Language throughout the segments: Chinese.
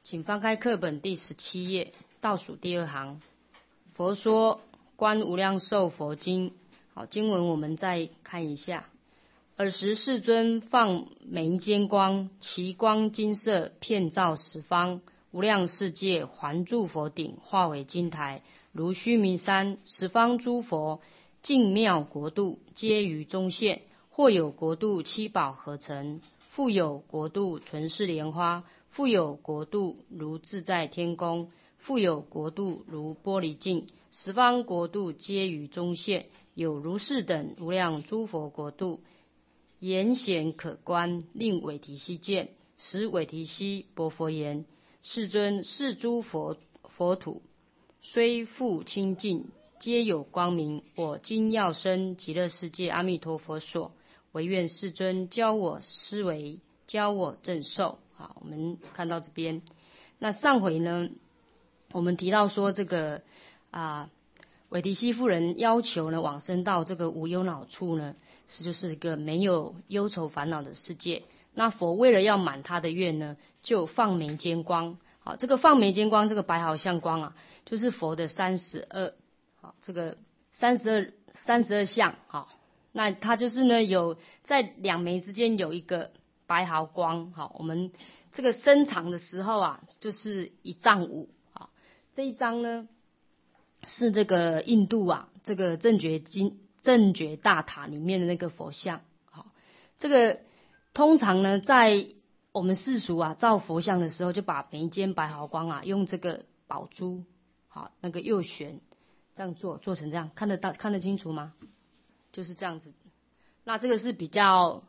请翻开课本第17页，倒数第2行。佛说观无量寿佛经。好，经文我们再看一下。尔时世尊放眉间光，其光金色，遍照十方无量世界，环住佛顶，化为金台，如须弥山。十方诸佛净妙国度，皆于中现。或有国度七宝合成，复有国度纯是莲花，复有国度如自在天宫，复有国度如玻璃镜。十方国度皆于中现，有如是等无量诸佛国度，言显可观，令韦提希见。时韦提希薄佛言：世尊，是诸佛土虽复清净，皆有光明。我今要生极乐世界阿弥陀佛所，唯愿世尊教我思维，教我正受。好，我们看到这边。那上回呢，我们提到说这个韦提希夫人要求呢往生到这个无忧恼处呢，就是一个没有忧愁烦恼的世界。那佛为了要满他的愿呢，就放眉间光。好，这个放眉间光，这个白毫相光啊，就是佛的32，好，这个32相。好，那它就是呢有在两眉之间有一个白毫光。好，我们这个伸长的时候啊，就是1丈5。好，这一张呢是这个印度啊这个正觉大塔里面的那个佛像。好，这个通常呢在我们世俗啊照佛像的时候，就把眉间白毫光啊用这个宝珠，好，那个右旋这样做成这样，看得清楚吗？就是这样子。那这个是比较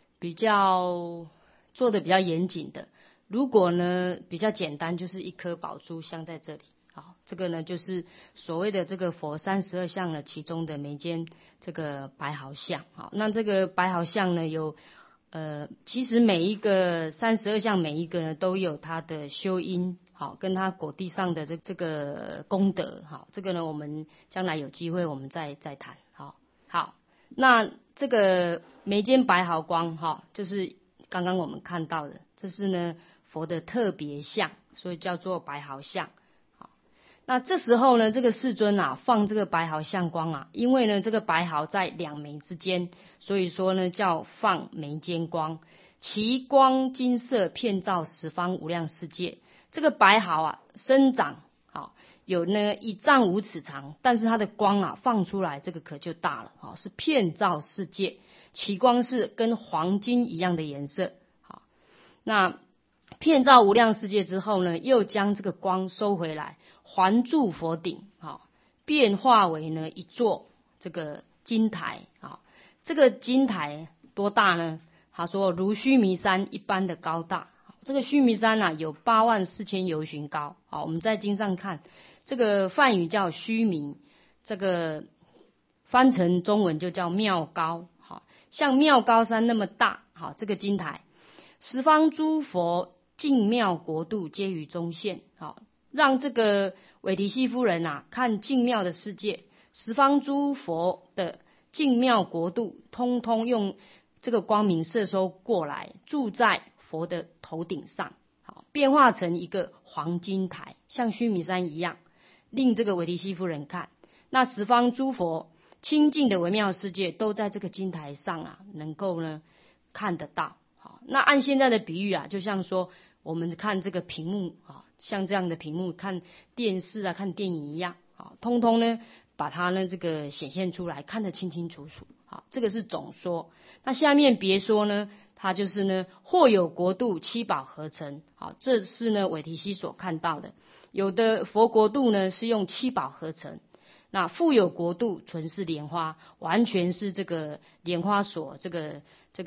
做的比较严谨的。如果呢比较简单，就是一颗宝珠镶在这里。好，这个呢就是所谓的这个佛32相的其中的眉间这个白毫相。好，那这个白毫相呢有其实每一个32相每一个呢都有它的修因，好，跟它果地上的这个功德。好，这个呢我们将来有机会我们再谈。好，那这个眉间白毫光，好，就是刚刚我们看到的，这是呢佛的特别相，所以叫做白毫相。好，那这时候呢这个世尊啊放这个白毫相光啊，因为呢这个白毫在两眉之间，所以说呢叫放眉间光，其光金色，遍照十方无量世界。这个白毫啊生长好有呢1丈5尺长，但是它的光啊放出来这个可就大了。好，是遍照世界，其光是跟黄金一样的颜色。好，那遍照无量世界之后呢，又将这个光收回来，环住佛顶。好，变化为呢一座这个金台。好，这个金台多大呢？他说如须弥山一般的高大。这个须弥山啊有84000由旬高。好，我们在经上看，这个梵语叫须弥，这个翻成中文就叫妙高。好，像妙高山那么大。好，这个金台，十方诸佛净妙国度皆于中现。好，让这个韦提希夫人啊看净妙的世界，十方诸佛的净妙国度通通用这个光明摄收过来，住在佛的头顶上。好，变化成一个黄金台，像须弥山一样，令这个韦提希夫人看。那十方诸佛清净的微妙世界都在这个金台上啊，能够呢看得到。好，那按现在的比喻啊，就像说我们看这个屏幕啊，像这样的屏幕看电视啊看电影一样。好，通通呢把它呢这个显现出来，看得清清楚楚。好，这个是总说。那下面别说呢，它就是呢或有国度七宝合成。好，这是呢韦提希所看到的。有的佛国度呢是用七宝合成，那复有国度纯是莲花，完全是这个莲花所这个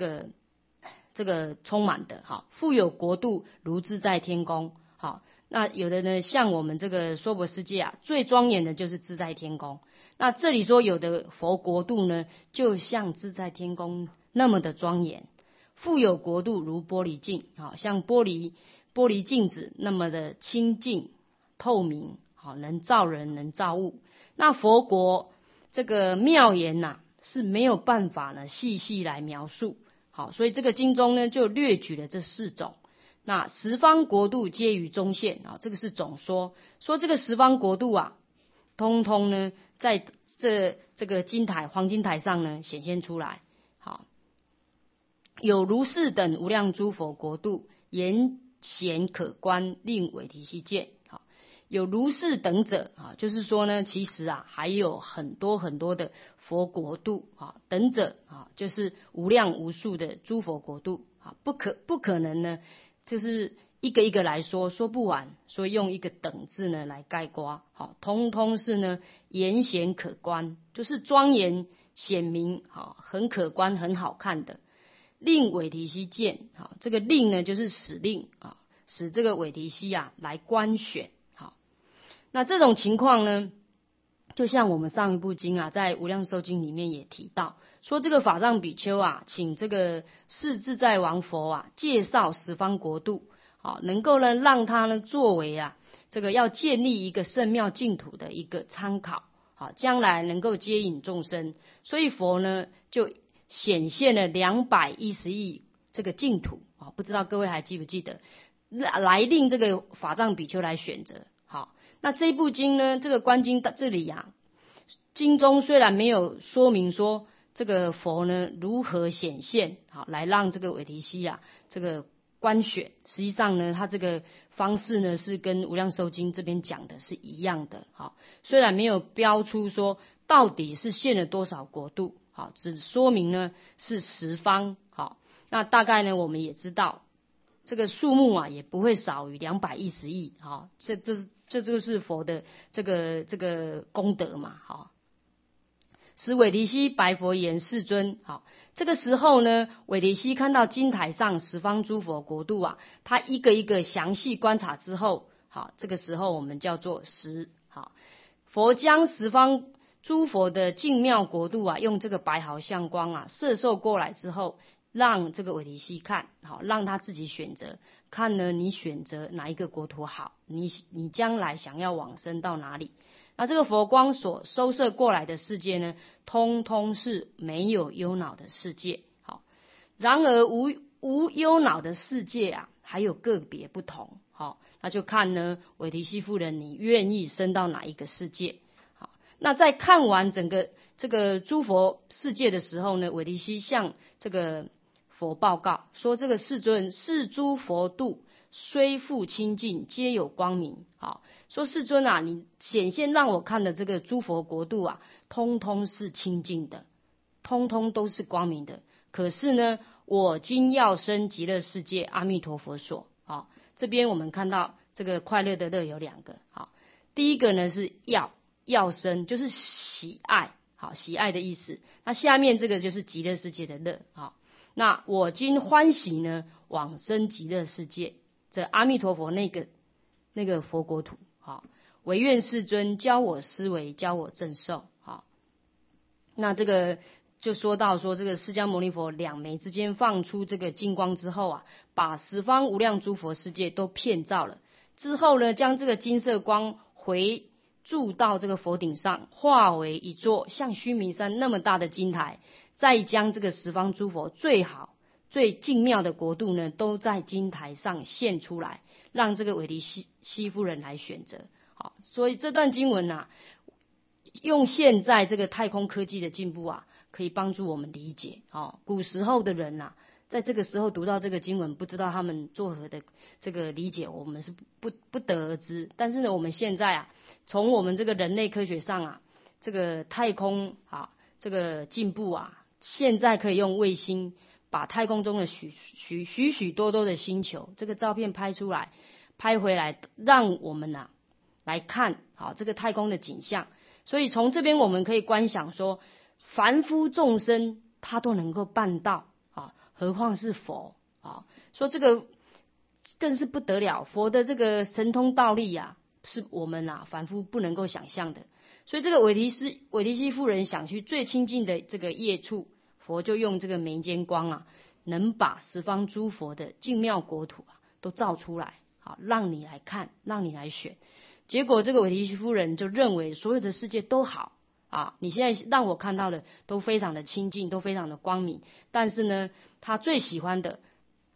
充满的。好，复有国度如自在天宫。好，那有的呢像我们这个娑婆世界啊，最庄严的就是自在天宫。那这里说有的佛国度呢，就像自在天宫那么的庄严。复有国度如玻璃镜，好，像玻璃镜子那么的清净透明，好，能照人能照物。那佛国这个妙言呐是没有办法呢细细来描述。好，所以这个经中呢就略举了这4种。 那十方国度皆于中现啊，这个是总说，说这个十方国度啊，通通呢在这个金台黄金台上呢显现出来。好，有如是等无量诸佛国度，严显可观，令韦提希见。好，有如是等者啊，就是说呢，其实啊还有很多很多的佛国度啊，等者啊，就是无量无数的诸佛国度啊，不可能呢，就是一个一个来说不完，所以用一个等字呢来概括。好，通通是呢严显可观，就是庄严显明，好，很可观，很好看的。令韦提希见，好，这个令呢就是使令啊，使这个韦提希啊来观选。好，那这种情况呢，就像我们上一部经啊，在无量寿经里面也提到，说这个法藏比丘啊，请这个世自在王佛啊，介绍十方国度，好，能够呢让他呢作为啊这个要建立一个圣庙净土的一个参考，好，将来能够接引众生，所以佛呢就显现了210亿这个净土啊，不知道各位还记不记得，来令这个法藏比丘来选择。好，那这部经呢，这个观经这里啊，经中虽然没有说明说这个佛呢如何显现，好，来让这个韦提希啊这个观选，实际上呢，他这个方式呢是跟无量寿经这边讲的是一样的。好，虽然没有标出说到底是现了多少国度，好，只说明呢是十方。好，那大概呢我们也知道这个数目啊也不会少于210亿。好，这就是佛的这个功德嘛。好，使韦提希白佛言：世尊，好，这个时候呢，韦提希看到金台上十方诸佛国度啊，他一个一个详细观察之后，好，这个时候我们叫做识。好，佛将十方诸佛的净妙国度啊，用这个白毫相光啊摄受过来之后，让这个韦提希看，好，让他自己选择，看呢你选择哪一个国土好，你将来想要往生到哪里。那这个佛光所收摄过来的世界呢，通通是没有忧恼的世界。好，然而无忧恼的世界啊，还有个别不同。好，那就看呢韦提希夫人你愿意生到哪一个世界。好，那在看完整个这个诸佛世界的时候呢，韦提希向这个佛报告说：这个世尊，是诸佛度虽复清净，皆有光明。好，说世尊啊，你显现让我看的这个诸佛国度啊，通通是清净的，通通都是光明的。可是呢，我今要生极乐世界阿弥陀佛所。好，这边我们看到这个快乐的乐有2个。好，第一个呢是要生，就是喜爱，好，喜爱的意思。那下面这个就是极乐世界的乐。好，那我今欢喜呢，往生极乐世界，这阿弥陀佛那个佛国土。好，唯愿世尊教我思维，教我正受。好，那这个就说到说这个释迦牟尼佛两眉之间放出这个金光之后啊，把十方无量诸佛世界都遍照了。之后呢，将这个金色光回注到这个佛顶上，化为一座像须弥山那么大的金台，再将这个十方诸佛最好最净妙的国度呢，都在金台上现出来，让这个韦提希夫人来选择。好，所以这段经文啊，用现在这个太空科技的进步啊，可以帮助我们理解。古时候的人啊，在这个时候读到这个经文，不知道他们作何的这个理解，我们是不得而知。但是呢，我们现在啊，从我们这个人类科学上啊，这个太空啊，这个进步啊，现在可以用卫星把太空中的许多的星球这个照片拍出来，拍回来，让我们啊来看好这个太空的景象。所以从这边我们可以观想说，凡夫众生他都能够办到啊，何况是佛啊？说这个更是不得了，佛的这个神通道力啊，是我们啊凡夫不能够想象的。所以这个韦提希夫人想去最亲近的这个业处，佛就用这个眉间光啊，能把十方诸佛的净妙国土啊都照出来，好，让你来看，让你来选。结果这个韦提希夫人就认为所有的世界都好啊，你现在让我看到的都非常的清净，都非常的光明。但是呢，他最喜欢的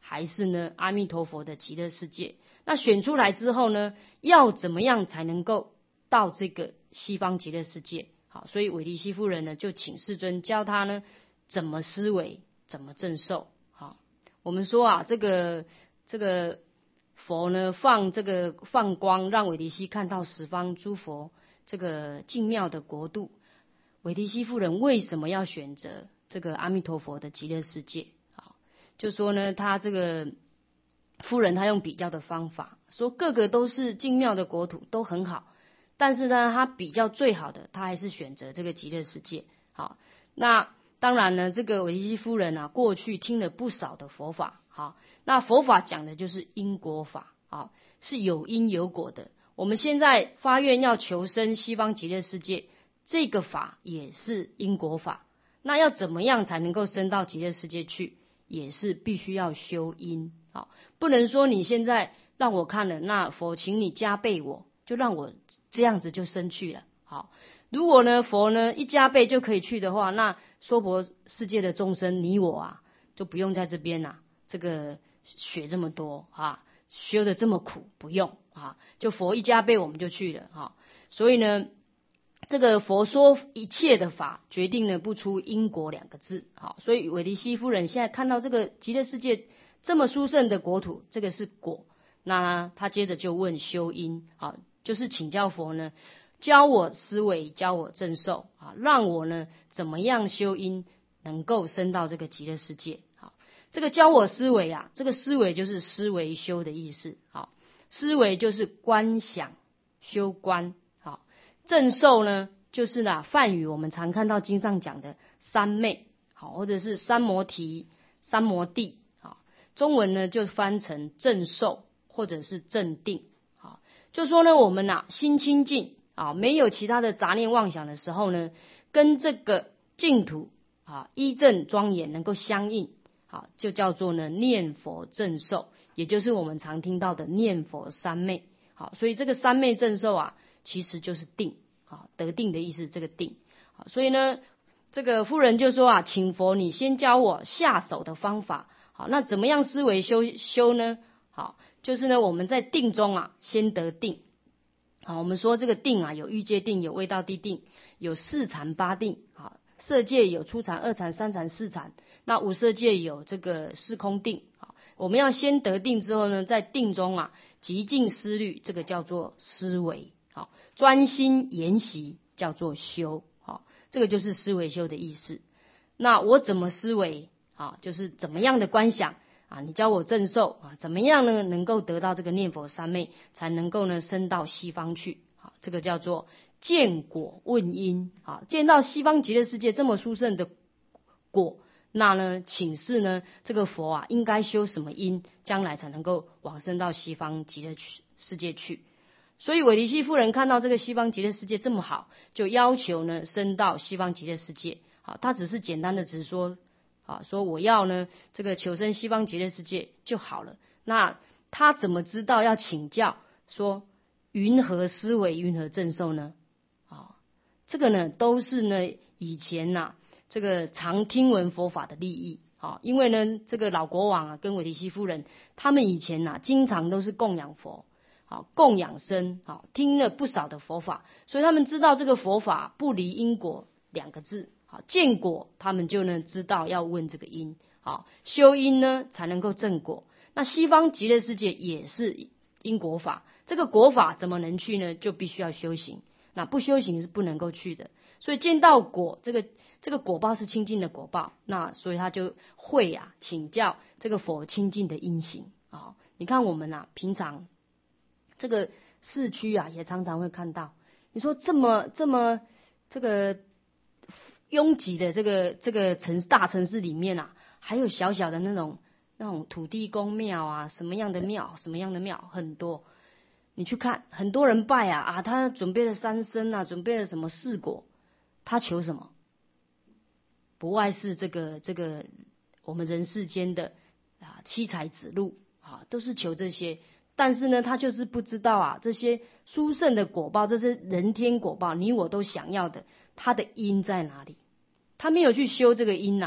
还是呢阿弥陀佛的极乐世界？那选出来之后呢，要怎么样才能够到这个西方极乐世界？好，所以韦提希夫人呢就请世尊教他呢怎么思维，怎么正受。好，我们说啊，这个佛呢放光，让韦提希看到十方诸佛这个净妙的国度。韦提希夫人为什么要选择这个阿弥陀佛的极乐世界？好，就说呢，他这个夫人她用比较的方法，说各个都是净妙的国土，都很好，但是呢，他比较最好的，他还是选择这个极乐世界。好，那当然呢，这个韦提希夫人啊，过去听了不少的佛法。好，那佛法讲的就是因果法，好，是有因有果的。我们现在发愿要求生西方极乐世界，这个法也是因果法。那要怎么样才能够升到极乐世界去？也是必须要修因。好，不能说你现在让我看了，那佛请你加倍我，就让我这样子就升去了。好，如果呢佛呢一加倍就可以去的话，那娑婆世界的众生你我啊，就不用在这边啊这个学这么多啊，修的这么苦，不用啊，就佛一加倍我们就去了啊。所以呢，这个佛说一切的法，决定了不出因果两个字。好，所以韦提希夫人现在看到这个极乐世界这么殊胜的国土，这个是果。那他接着就问修因，好，就是请教佛呢，教我思维，教我正受啊，让我呢怎么样修因，能够升到这个极乐世界。好，这个教我思维啊，这个思维就是思维修的意思。好，思维就是观想修观。好，正受呢，就是梵语我们常看到经上讲的三昧，好，或者是三摩提、三摩地。好，中文呢就翻成正受或者是正定。好，就说呢我们心清净啊，没有其他的杂念妄想的时候呢，跟这个净土啊依正庄严能够相应，好，就叫做呢念佛正受，也就是我们常听到的念佛三昧。好，所以这个三昧正受啊，其实就是定啊，得定的意思，这个定。好，所以呢，这个夫人就说啊，请佛你先教我下手的方法。好，那怎么样思维修呢？好，就是呢我们在定中啊，先得定。好，我们说这个定啊，有欲界定，有位道地定，有四禅八定。好，色界有初禅、二禅、三禅、四禅。那无色界有这个四空定。好，我们要先得定之后呢，在定中啊，极尽思虑，这个叫做思维。好，专心研习叫做修。好，这个就是思维修的意思。那我怎么思维？好，就是怎么样的观想啊？你教我正受啊，怎么样呢？能够得到这个念佛三昧，才能够呢升到西方去。好，这个叫做见果问因。好，见到西方极乐世界这么殊胜的果，那呢，请示呢这个佛啊，应该修什么因，将来才能够往生到西方极乐世界去。所以韦提希夫人看到这个西方极乐世界这么好，就要求呢升到西方极乐世界。好，他只是简单的只说。啊，说我要呢这个求生西方极乐世界就好了。那他怎么知道要请教说云何思维，云何正受呢？啊，这个呢都是呢以前这个常听闻佛法的利益。啊，因为呢这个老国王跟韦提希夫人他们以前经常都是供养佛，好供养僧，好听了不少的佛法，所以他们知道这个佛法不离因果两个字。好，见果他们就呢知道要问这个因。好，修因呢才能够正果。那西方极乐世界也是因果法，这个果法怎么能去呢？就必须要修行，那不修行是不能够去的。所以见到果，这个果报是清净的果报，那所以他就会请教这个佛清净的因行。好，你看我们平常这个市区也常常会看到，你说这么这个拥挤的这个大城市里面还有小小的那种土地公庙什么样的庙很多。你去看，很多人拜他准备了三牲准备了什么四果，他求什么？不外是这个我们人世间的七彩指路都是求这些。但是呢，他就是不知道这些殊胜的果报，这些人天果报，你我都想要的，它的因在哪里？他没有去修这个因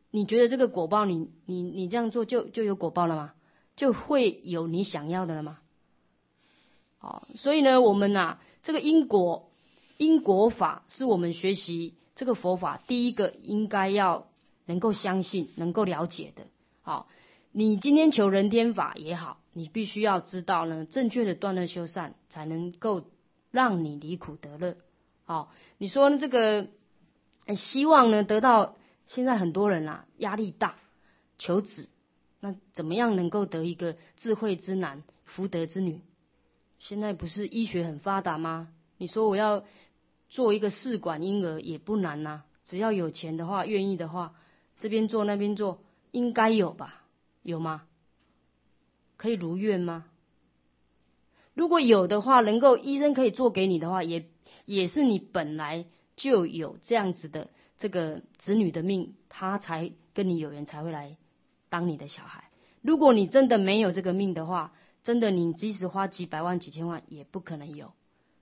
你觉得这个果报你这样做就有果报了吗？就会有你想要的了吗？好，所以呢，我们这个因果法是我们学习这个佛法第一个应该要能够相信、能够了解的。好，你今天求人天法也好，你必须要知道呢，正确的断恶修善，才能够让你离苦得乐。好，你说呢？这个希望呢得到，现在很多人压力大，求子，那怎么样能够得一个智慧之男、福德之女？现在不是医学很发达吗？你说我要做一个试管婴儿也不难只要有钱的话，愿意的话，这边做那边做，应该有吧？有吗？可以如愿吗？如果有的话，能够医生可以做给你的话，也是你本来就有这样子的这个子女的命，他才跟你有缘，才会来当你的小孩。如果你真的没有这个命的话，真的你即使花几百万几千万也不可能有。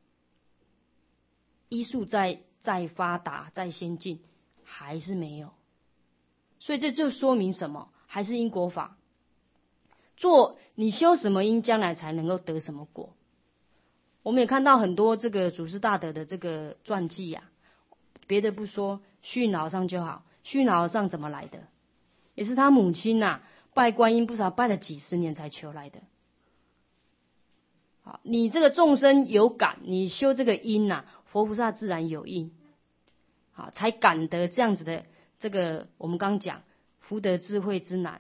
医术再发达再先进还是没有，所以这就说明什么？还是因果法，做你修什么因，将来才能够得什么果。我们也看到很多这个祖师大德的这个传记别的不说，虚云老和尚就好。虚云老和尚怎么来的？也是他母亲拜观音，不少拜了几十年才求来的。好，你这个众生有感，你修这个因佛菩萨自然有因，好，才感得这样子的这个我们刚讲福德智慧之难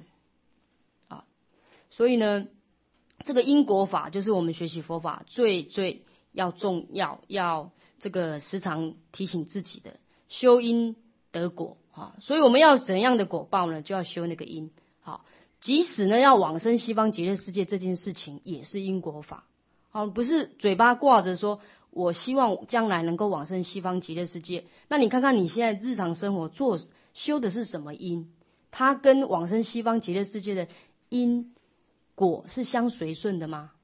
所以呢，这个因果法就是我们学习佛法最要重要这个时常提醒自己的，修因得果所以我们要怎样的果报呢？就要修那个因。好，即使呢要往生西方极乐世界这件事情也是因果法。不是嘴巴挂着说我希望将来能够往生西方极乐世界，那你看看你现在日常生活修的是什么因？它跟往生西方极乐世界的因果是相随顺的吗？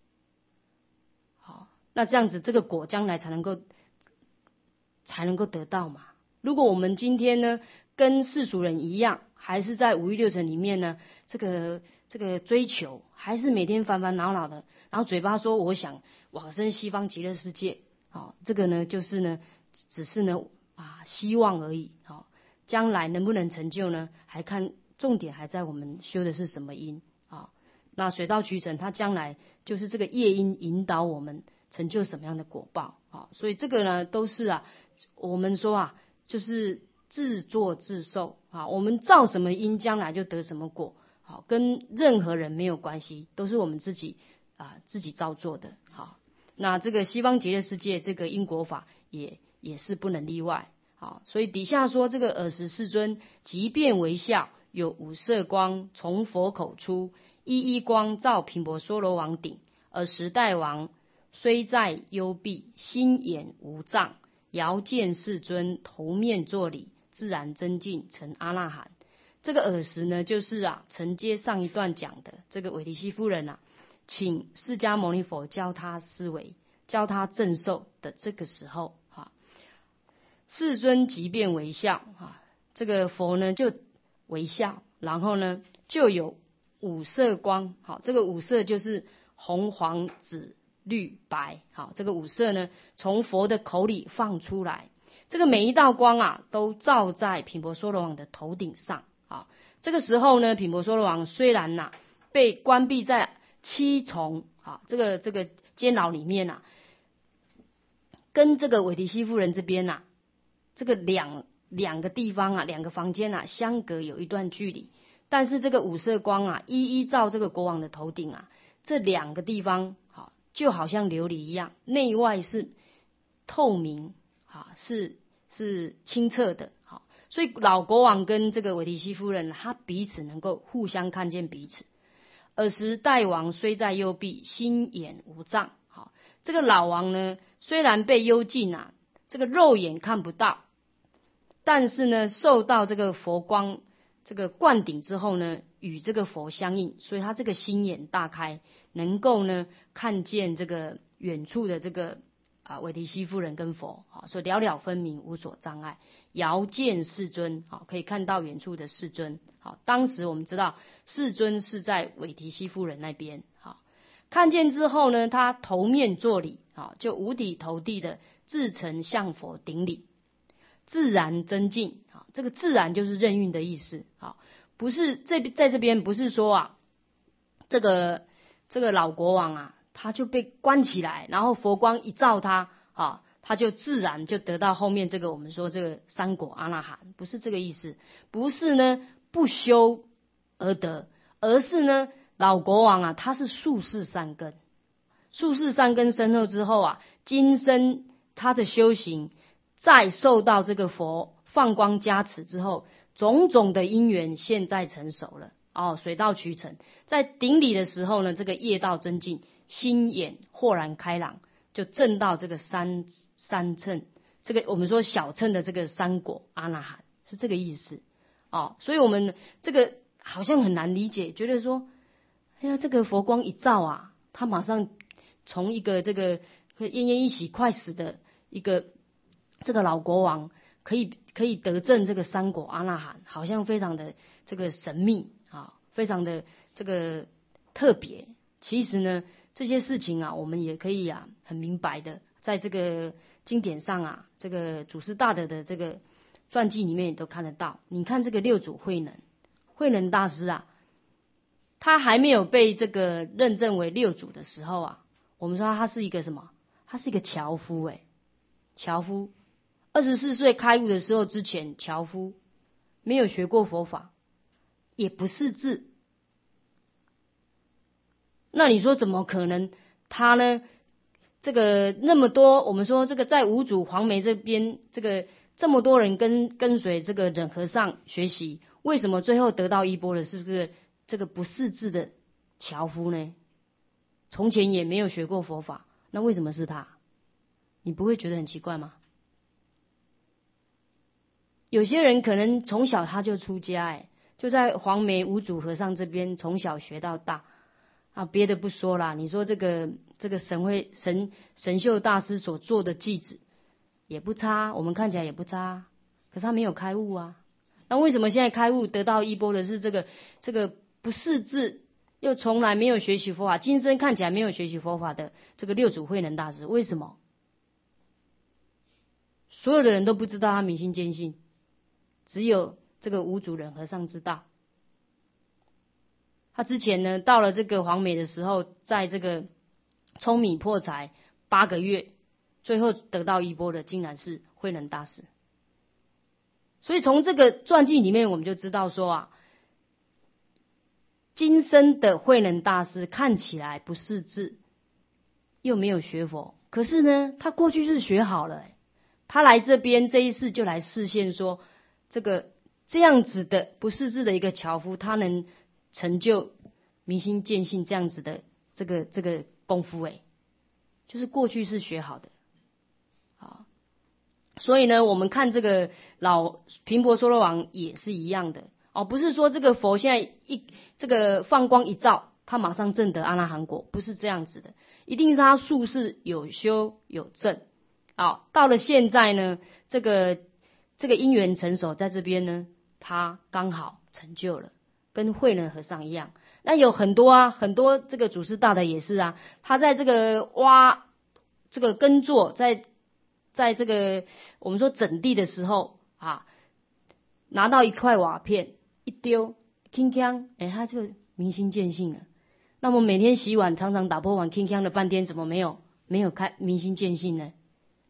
好，那这样子这个果将来才能够得到嘛。如果我们今天呢跟世俗人一样，还是在五欲六尘里面呢，这个追求还是每天烦烦恼恼的，然后嘴巴说我想往生西方极乐世界，这个呢就是呢只是呢希望而已。将来能不能成就呢？还看重点还在我们修的是什么因那水到渠成，它将来就是这个业因引导我们成就什么样的果报所以这个呢都是我们说就是自作自受我们造什么因，将来就得什么果跟任何人没有关系，都是我们自己造作的那这个西方极乐世界这个因果法也是不能例外所以底下说这个尔时世尊即便微笑，有五色光从佛口出，一一光照频婆娑罗王顶。尔时大王虽在幽闭，心眼无障，遥见世尊头面作礼，自然增进成阿那含。这个尔时呢，就是承接上一段讲的这个韦提希夫人请释迦牟尼佛教他思维，教他正受的这个时候世尊即便微笑这个佛呢就微笑，然后呢就有五色光这个五色就是红黄紫绿白这个五色呢从佛的口里放出来，这个每一道光都照在频婆娑罗王的头顶上这个时候呢，频婆娑罗王虽然被关闭在7重这个监牢里面跟这个韦提希夫人这边这个两个地方两个房间相隔有一段距离，但是这个五色光一一照这个国王的头顶这两个地方就好像琉璃一样，内外是透明是清澈的所以老国王跟这个韦提希夫人他彼此能够互相看见彼此。尔时大王虽在幽闭，心眼无障这个老王呢虽然被幽禁这个肉眼看不到，但是呢受到这个佛光这个灌顶之后呢，与这个佛相应，所以他这个心眼大开，能够呢看见这个远处的这个韦提希夫人跟佛所了了分明，无所障碍。遥见世尊，可以看到远处的世尊。当时我们知道世尊是在韦提希夫人那边。看见之后呢，他头面作礼，就五体投地的至诚向佛顶礼，自然增进。这个自然就是任运的意思。不是在这边不是说这个老国王他就被关起来，然后佛光一照他他就自然就得到后面这个我们说这个三果阿那含，不是这个意思。不是呢不修而得，而是呢老国王他是宿世善根，宿世善根深厚之后今生他的修行再受到这个佛放光加持之后，种种的因缘现在成熟了水到渠成。在顶礼的时候呢，这个业道增进，心眼豁然开朗，就证到这个三乘，这个我们说小乘的这个三果阿那含，是这个意思所以我们这个好像很难理解，觉得说哎呀，这个佛光一照他马上从一个这个奄奄一息快死的一个这个老国王，可以得证这个三果阿那含，好像非常的这个神秘非常的这个特别。其实呢这些事情我们也可以很明白的在这个经典上这个祖师大德的这个传记里面也都看得到。你看这个六祖慧能大师他还没有被这个认证为六祖的时候我们说他是一个什么？他是一个樵夫樵夫24岁开悟的时候之前，樵夫没有学过佛法，也不识字。那你说怎么可能他呢？这个那么多，我们说这个在五祖黄梅这边，这么多人跟随这个忍和尚学习，为什么最后得到衣钵的是这个不识字的樵夫呢？从前也没有学过佛法，那为什么是他？你不会觉得很奇怪吗？有些人可能从小他就出家就在黄梅五祖和尚这边从小学到大别的不说啦，你说这个神秀大师所做的偈子也不差，我们看起来也不差，可是他没有开悟那为什么现在开悟得到衣钵的是这个不识字又从来没有学习佛法，今生看起来没有学习佛法的这个六祖慧能大师？为什么？所有的人都不知道他明心见性，只有这个五祖忍和尚知道。他之前呢，到了这个黄梅的时候，在这个舂米破柴8个月，最后得到衣钵的竟然是慧能大师。所以从这个传记里面，我们就知道说今生的慧能大师看起来不识字，又没有学佛，可是呢，他过去是学好了他来这边这一世就来示现说，这样子的不识字的一个樵夫，他能成就明心见性这样子的这个功夫就是过去是学好的所以呢，我们看这个老频婆娑罗王也是一样的不是说这个佛现在这个放光一照，他马上证得阿那含果，不是这样子的，一定是他术士有修有证到了现在呢，这个因缘成熟，在这边呢，他刚好成就了，跟慧能和尚一样。那有很多这个祖师大德也是他在这个挖这个耕作，在这个我们说整地的时候拿到一块瓦片一丢，铿锵他就明心见性了。那么每天洗碗常常打破碗，铿锵了半天，怎么没有开明心见性呢？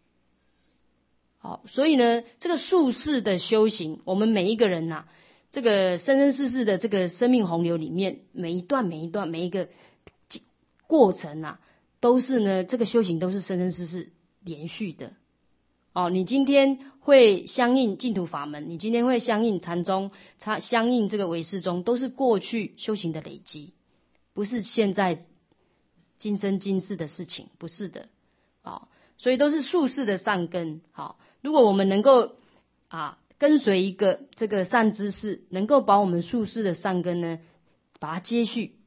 所以呢，这个术士的修行，我们每一个人这个生生世世的这个生命洪流里面，每一段每一个过程都是呢，这个修行都是生生世世连续的你今天会相应净土法门，你今天会相应禅宗，相应这个唯识宗，都是过去修行的累积，不是现在今生今世的事情，不是的所以都是术士的善根如果我们能够跟随一个这个善知识，能够把我们术士的善根呢，把它接续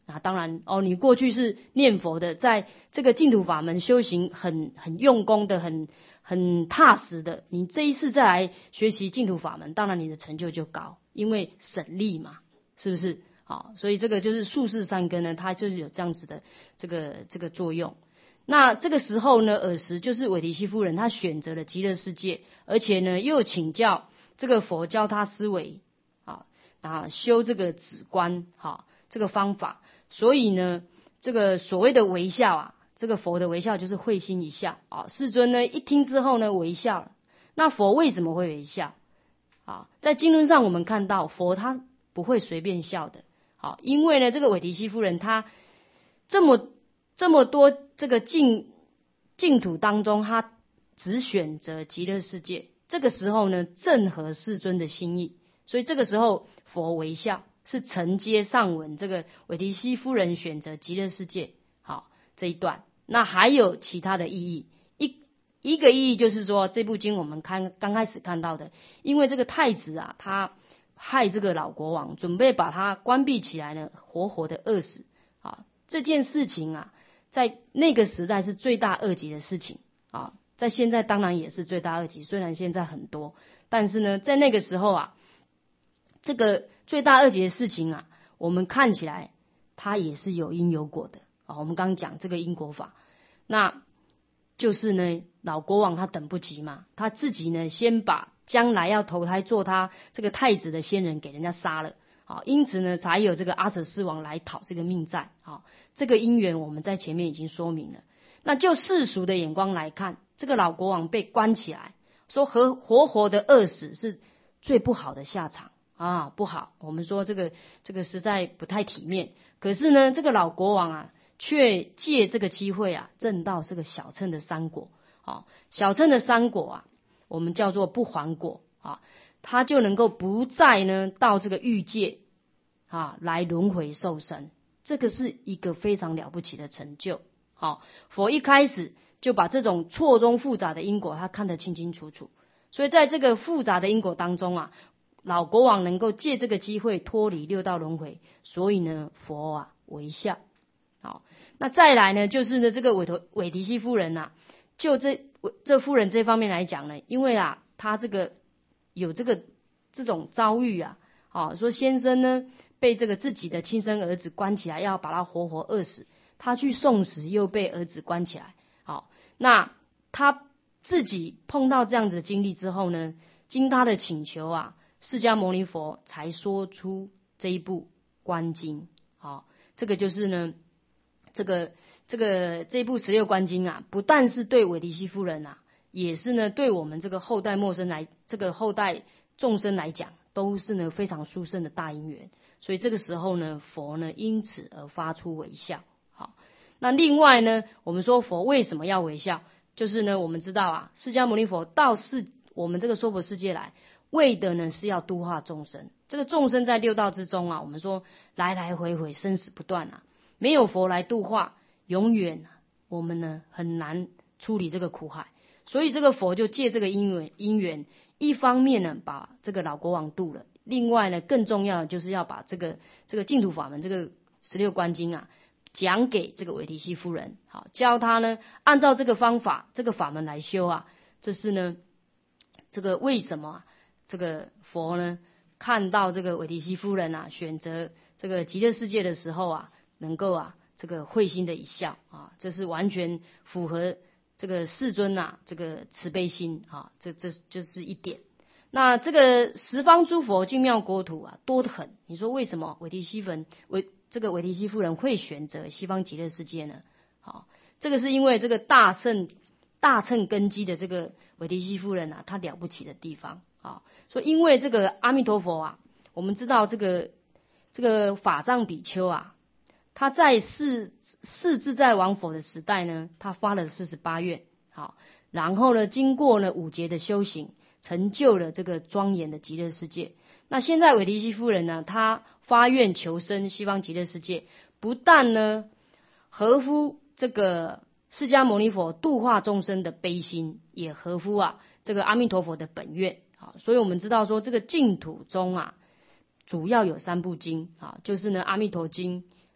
当然你过去是念佛的，在这个净土法门修行很用功的，很踏实的，你这一次再来学习净土法门，当然你的成就就高，因为省力嘛，是不是？好，所以这个就是宿世三根呢，它就是有这样子的这个作用。那这个时候呢，尔时就是韦提希夫人，她选择了极乐世界，而且呢又请教这个佛教他思维修这个止观这个方法，所以呢这个所谓的微笑这个佛的微笑就是会心一笑世尊呢一听之后呢微笑了。那佛为什么会微笑在经论上我们看到佛他不会随便笑的因为呢这个韦提希夫人他这么多这个净土当中，他只选择极乐世界，这个时候呢正合世尊的心意，所以这个时候佛微笑是承接上文这个韦提希夫人选择极乐世界这一段。那还有其他的意义，一个意义就是说，这部经我们刚开始看到的，因为这个太子他害这个老国王，准备把他关闭起来呢，活活的饿死这件事情在那个时代是罪大恶极的事情在现在当然也是罪大恶极，虽然现在很多，但是呢在那个时候这个罪大恶极的事情我们看起来它也是有因有果的我们刚讲这个因果法，那就是呢老国王他等不及嘛，他自己呢先把将来要投胎做他这个太子的仙人给人家杀了因此呢才有这个阿舍斯王来讨这个命债这个因缘我们在前面已经说明了。那就世俗的眼光来看，这个老国王被关起来，说活活的饿死是最不好的下场不好，我们说这个实在不太体面。可是呢这个老国王却借这个机会证到这个小乘的三果小乘的三果我们叫做不还果他就能够不再呢到这个欲界来轮回受生，这个是一个非常了不起的成就佛一开始就把这种错综复杂的因果他看得清清楚楚，所以在这个复杂的因果当中老国王能够借这个机会脱离六道轮回，所以呢佛微笑那再来呢就是呢这个韦提希夫人就这夫人这方面来讲呢，因为他这个有这种遭遇说先生呢被这个自己的亲生儿子关起来，要把他活活饿死，他去送死又被儿子关起来那他自己碰到这样子的经历之后呢，经他的请求释迦牟尼佛才说出这一部观经这个就是呢这一部16观经不但是对韦提希夫人也是呢对我们这个后代后代众生来讲，都是呢非常殊胜的大因缘。所以这个时候呢佛呢因此而发出微笑那另外呢我们说佛为什么要微笑，就是呢我们知道释迦牟尼佛到我们这个娑婆世界来，为的呢是要度化众生。这个众生在六道之中我们说来来回回生死不断没有佛来度化，永远我们呢很难处理这个苦海。所以这个佛就借这个因缘，一方面呢把这个老国王度了，另外呢更重要的就是要把这个净土法门这个16观经讲给这个韦提希夫人，教他呢按照这个方法这个法门来修这是呢这个为什么这个佛呢看到这个韦提希夫人选择这个极乐世界的时候能够这个会心的一笑这是完全符合这个世尊这个慈悲心这就是一点。那这个十方诸佛净妙国土多得很，你说为什么韦提希夫人会选择西方极乐世界呢？这个是因为这个大乘根基的这个韦提希夫人她了不起的地方所以因为这个阿弥陀佛我们知道这个法藏比丘他在世自在王佛的时代呢，他发了48愿然后呢经过了5劫的修行，成就了这个庄严的极乐世界。那现在韦提希夫人呢，她发愿求生西方极乐世界，不但呢合乎这个释迦牟尼佛度化众生的悲心，也合乎这个阿弥陀佛的本愿所以我们知道说这个净土中主要有3部经就是呢阿弥陀经、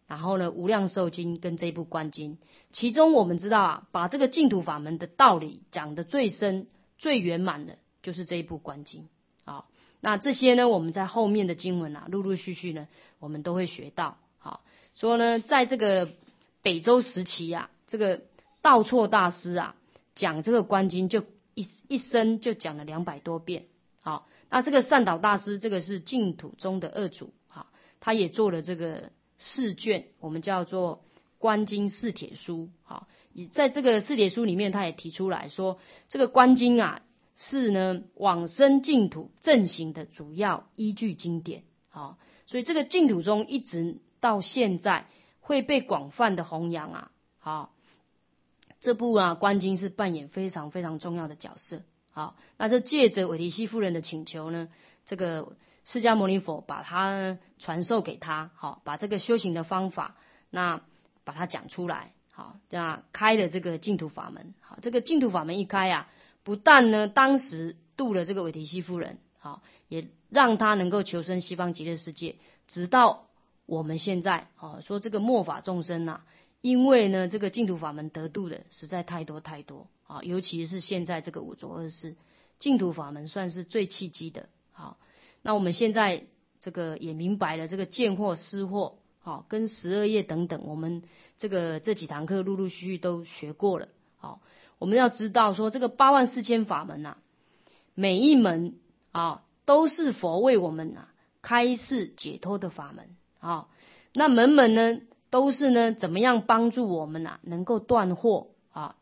然后呢无量寿经跟这一部观经，其中我们知道啊，把这个净土法门的道理讲得最深最圆满的就是这一部观经。好，那这些呢我们在后面的经文啊陆陆续续呢我们都会学到。好，说呢在这个北周时期啊，这个道绰大师啊讲这个观经就一生就讲了200多遍。好，那这个善导大师这个是净土宗的二祖，好，他也做了这个4卷，我们叫做观经四帖书。好，在这个四帖书里面他也提出来说，这个观经啊是呢往生净土正行的主要依据经典。好，所以这个净土宗一直到现在会被广泛的弘扬啊。好，这部啊观经是扮演非常非常重要的角色。好，那就借着韦提希夫人的请求呢，这个释迦牟尼佛把它呢传授给他。好，把这个修行的方法那把它讲出来。好，那开了这个净土法门。好，这个净土法门一开啊，不但呢当时度了这个韦提希夫人，好，也让他能够求生西方极乐世界。直到我们现在说这个末法众生啊，因为呢这个净土法门得度的实在太多太多啊，尤其是现在这个五浊恶世，净土法门算是最契机的。好，那我们现在这个也明白了这个见惑思惑，好，跟12业等等，我们这几堂课陆陆续续都学过了。好，我们要知道说这个84000法门啊，每一门啊都是佛为我们啊开示解脱的法门。好，那门门呢都是呢怎么样帮助我们啊能够断惑啊，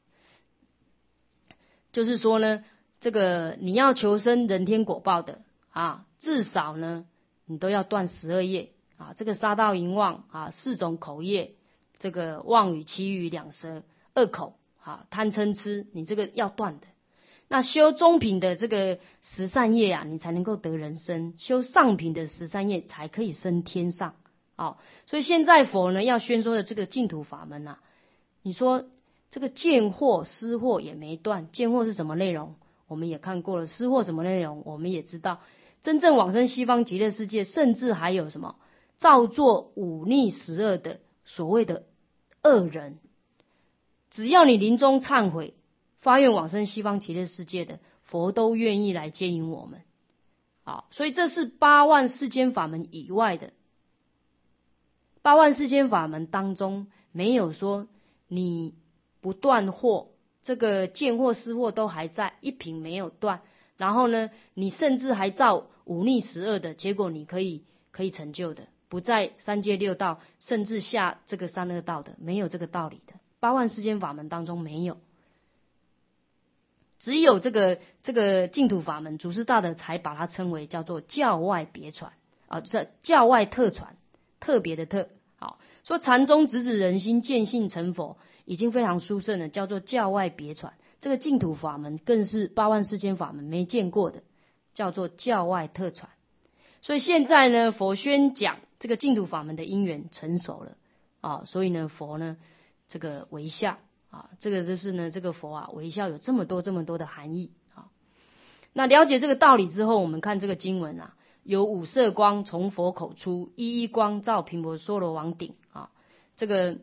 就是说呢这个你要求生人天果报的啊，至少呢你都要断12业啊，这个杀盗淫妄啊4种口业，这个妄语绮语两舌2口啊，贪嗔痴你这个要断的。那修中品的这个十善业啊，你才能够得人身；修上品的13业才可以升天上。好，所以现在佛呢要宣说的这个净土法门啊，你说这个见惑思惑也没断。见惑是什么内容我们也看过了，思惑什么内容我们也知道。真正往生西方极乐世界，甚至还有什么造作忤逆十恶的所谓的恶人，只要你临终忏悔发愿往生西方极乐世界的，佛都愿意来接引我们。好，所以这是84000法门以外的。84000法门当中没有说你不断惑，这个见惑思惑都还在，一品没有断，然后呢你甚至还造忤逆十恶的，结果你可以成就的，不在三界六道，甚至下这个三恶道的，没有这个道理的。84000法门当中没有，只有这个净土法门，祖师大德才把它称为叫做教外别传啊，这教外特传，特别的特。好，说禅宗直指人心，见性成佛，已经非常殊胜了，叫做教外别传。这个净土法门更是84000法门没见过的，叫做教外特传。所以现在呢，佛宣讲这个净土法门的因缘成熟了啊，所以呢，佛呢这个微笑啊，这个就是呢，这个佛啊微笑有这么多的含义啊。那了解这个道理之后，我们看这个经文啊，有5色光从佛口出，一一光照频婆娑罗王顶啊。这个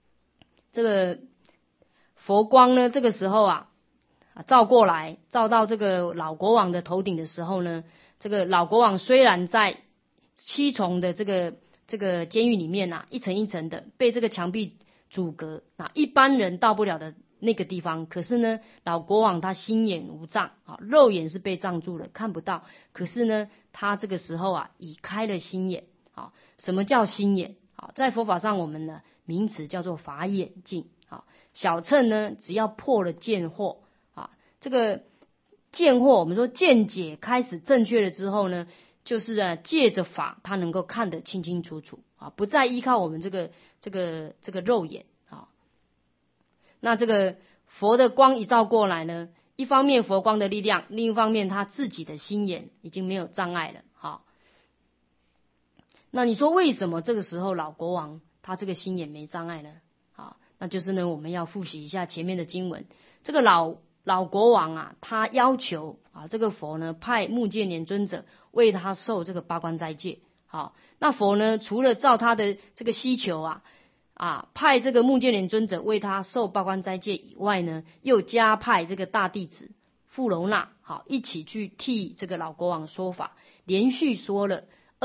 佛光呢，这个时候啊照过来，照到这个老国王的头顶的时候呢，这个老国王虽然在7重的这个监狱里面啊，一层一层的被这个墙壁阻隔，那一般人到不了的那个地方，可是呢老国王他心眼无障啊，肉眼是被障住了，看不到。可是呢他这个时候啊已开了心眼啊。什么叫心眼啊？在佛法上我们呢名词叫做法眼净啊。小乘呢只要破了见惑啊，这个见惑我们说见解开始正确了之后呢，就是借着法他能够看得清清楚楚啊，不再依靠我们这个肉眼啊。那这个佛的光一照过来呢，一方面佛光的力量，另一方面他自己的心眼已经没有障碍了。好，那你说为什么这个时候老国王他这个心眼没障碍呢？好，那就是呢我们要复习一下前面的经文。这个老国王啊，他要求啊这个佛呢派目犍连尊者为他受这个八关斋戒好，那佛呢，除了照他的这个需求派这个目犍连尊者为他受八关斋戒以外呢，又加派这个大弟子富楼那，好，一起去替这个老国王说法，连续说了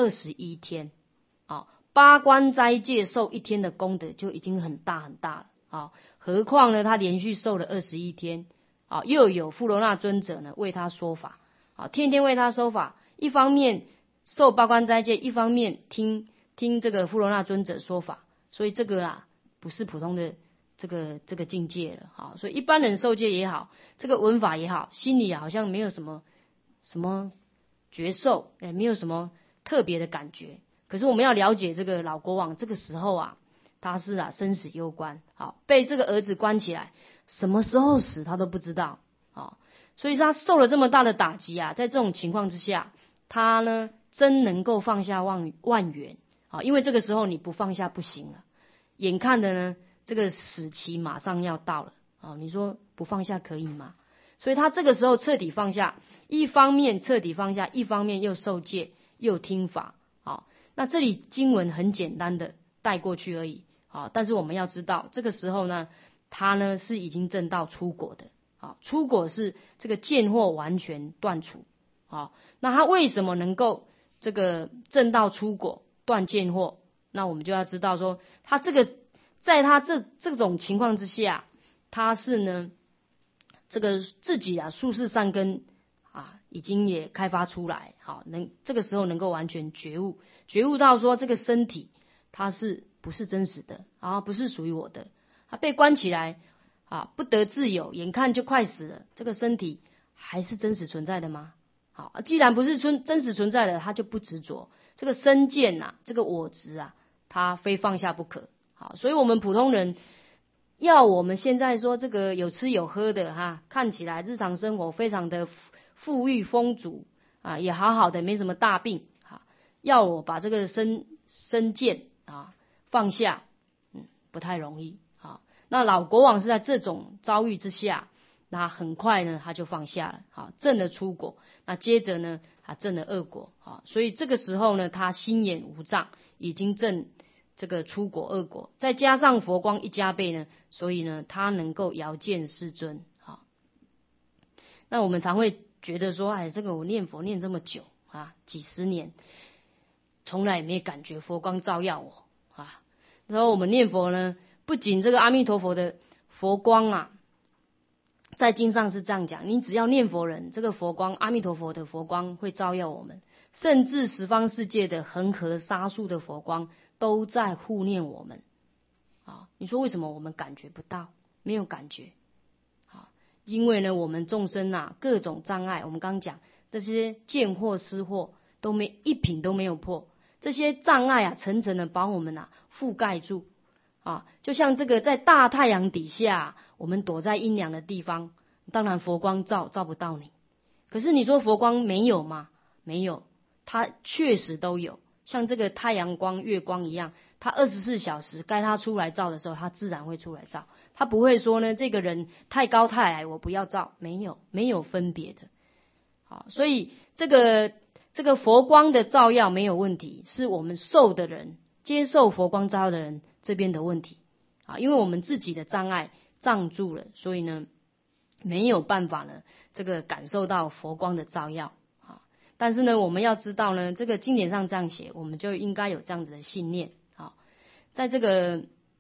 21天。八关斋戒受1天的功德就已经很大很大了，何况呢他连续受了21天，又有富楼那尊者呢为他说法，天天为他说法，一方面受八关斋戒，一方面听这个富楼那尊者说法，所以这个不是普通的这个境界了，所以一般人受戒也好，这个闻法也好，心里好像没有什么觉受，没有什么特别的感觉。可是我们要了解这个老国王这个时候他是生死攸关，被这个儿子关起来，什么时候死他都不知道，所以他受了这么大的打击在这种情况之下，他呢真能够放下万缘，因为这个时候你不放下不行了，眼看的呢这个死期马上要到了，你说不放下可以吗？所以他这个时候彻底放下，一方面彻底放下，一方面又受戒又听法。那这里经文很简单的带过去而已，但是我们要知道这个时候呢，他呢是已经证到出果的，出果是这个见惑完全断除，那他为什么能够这个证到出果断见惑？那我们就要知道说，他这个在他这种情况之下，他是呢这个自己宿世善根已经也开发出来，这个时候能够完全觉悟到说这个身体它是不是真实的，不是属于我的，他被关起来不得自由，眼看就快死了，这个身体还是真实存在的吗？既然不是真实存在的，他就不执着这个身见这个我执他非放下不可。所以我们普通人要我们现在说这个有吃有喝的看起来日常生活非常的富裕丰足也好好的，没什么大病要我把这个身见放下，不太容易那老国王是在这种遭遇之下，那很快呢他就放下了，证了出果，那接着呢证了恶果，所以这个时候呢他心眼无障，已经证这个出果恶果，再加上佛光一加倍呢，所以呢他能够遥见世尊。那我们常会觉得说，这个我念佛念这么久几十年，从来也没感觉佛光照耀我然后我们念佛呢，不仅这个阿弥陀佛的佛光在经上是这样讲，你只要念佛人，这个佛光阿弥陀佛的佛光会照耀我们，甚至十方世界的恒河沙数的佛光都在护念我们你说为什么我们感觉不到，没有感觉？因为呢我们众生各种障碍，我们刚刚讲这些见惑思惑都一品都没有破，这些障碍层层的把我们覆盖住就像这个在大太阳底下，我们躲在阴凉的地方，当然佛光照不到你，可是你说佛光没有吗？没有，它确实都有，像这个太阳光月光一样，它24小时该它出来照的时候，它自然会出来照，它不会说呢这个人太高太矮我不要照，没有分别的所以这个佛光的照耀没有问题，是我们受的人接受佛光照耀的人这边的问题因为我们自己的障碍障住了，所以呢没有办法呢这个感受到佛光的照耀但是呢我们要知道呢，这个经典上这样写，我们就应该有这样子的信念在这个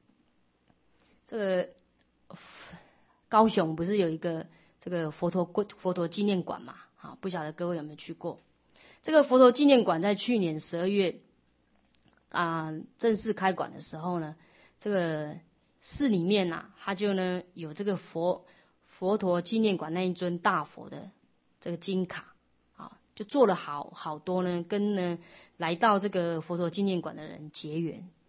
高雄不是有一个这个佛陀纪念馆嘛不晓得各位有没有去过这个佛陀纪念馆？在去年12月正式开馆的时候呢，这个寺里面它就呢有这个佛陀纪念馆那一尊大佛的这个金卡就做了好多呢跟呢来到这个佛陀纪念馆的人结缘